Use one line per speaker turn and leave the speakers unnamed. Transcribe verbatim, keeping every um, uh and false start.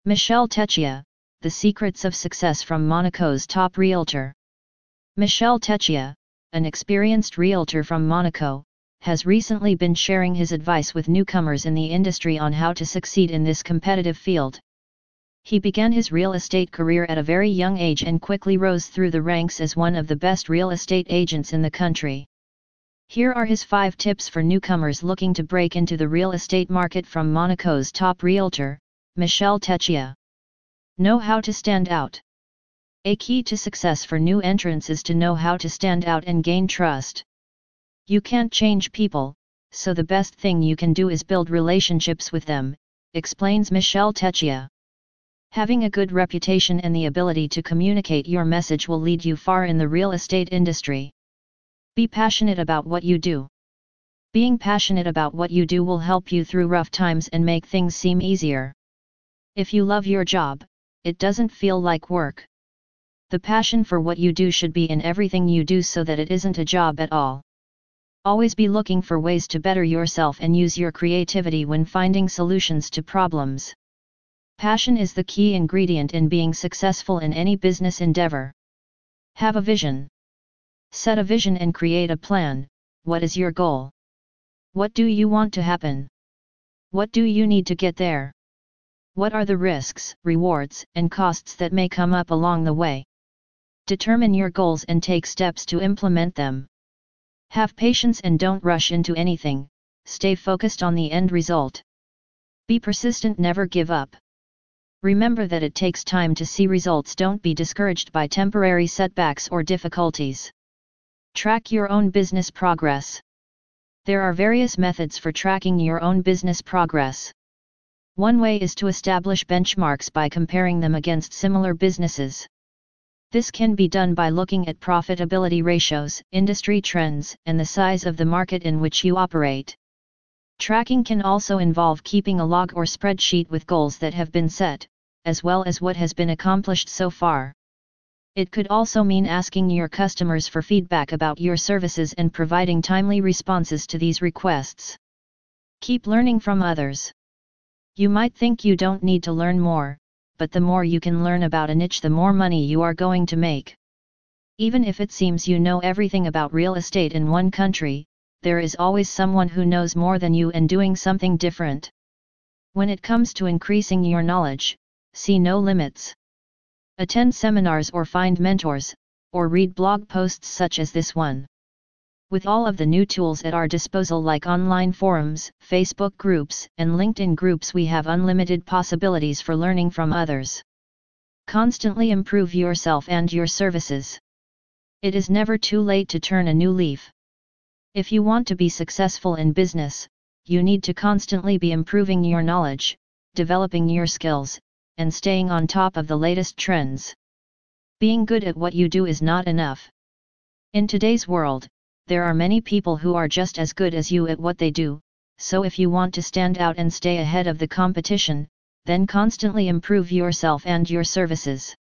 Michel Techia, The Secrets of Success from Monaco's Top Realtor. Michel Techia, an experienced realtor from Monaco, has recently been sharing his advice with newcomers in the industry on how to succeed in this competitive field. He began his real estate career at a very young age and quickly rose through the ranks as one of the best real estate agents in the country. Here are his five tips for newcomers looking to break into the real estate market from Monaco's top realtor, Michel Techia. Know how to stand out. A key to success for new entrants is to know how to stand out and gain trust. You can't change people, so the best thing you can do is build relationships with them, explains Michel Techia. Having a good reputation and the ability to communicate your message will lead you far in the real estate industry. Be passionate about what you do. Being passionate about what you do will help you through rough times and make things seem easier. If you love your job, it doesn't feel like work. The passion for what you do should be in everything you do so that it isn't a job at all. Always be looking for ways to better yourself and use your creativity when finding solutions to problems. Passion is the key ingredient in being successful in any business endeavor. Have a vision. Set a vision and create a plan. What is your goal? What do you want to happen? What do you need to get there? What are the risks, rewards, and costs that may come up along the way? Determine your goals and take steps to implement them. Have patience and don't rush into anything, stay focused on the end result. Be persistent, never give up. Remember that it takes time to see results. Don't be discouraged by temporary setbacks or difficulties. Track your own business progress. There are various methods for tracking your own business progress. One way is to establish benchmarks by comparing them against similar businesses. This can be done by looking at profitability ratios, industry trends, and the size of the market in which you operate. Tracking can also involve keeping a log or spreadsheet with goals that have been set, as well as what has been accomplished so far. It could also mean asking your customers for feedback about your services and providing timely responses to these requests. Keep learning from others. You might think you don't need to learn more, but the more you can learn about a niche, the more money you are going to make. Even if it seems you know everything about real estate in one country, there is always someone who knows more than you and doing something different. When it comes to increasing your knowledge, see no limits. Attend seminars or find mentors, or read blog posts such as this one. With all of the new tools at our disposal like online forums, Facebook groups, and LinkedIn groups, we have unlimited possibilities for learning from others. Constantly improve yourself and your services. It is never too late to turn a new leaf. If you want to be successful in business, you need to constantly be improving your knowledge, developing your skills, and staying on top of the latest trends. Being good at what you do is not enough. In today's world, there are many people who are just as good as you at what they do, so if you want to stand out and stay ahead of the competition, then constantly improve yourself and your services.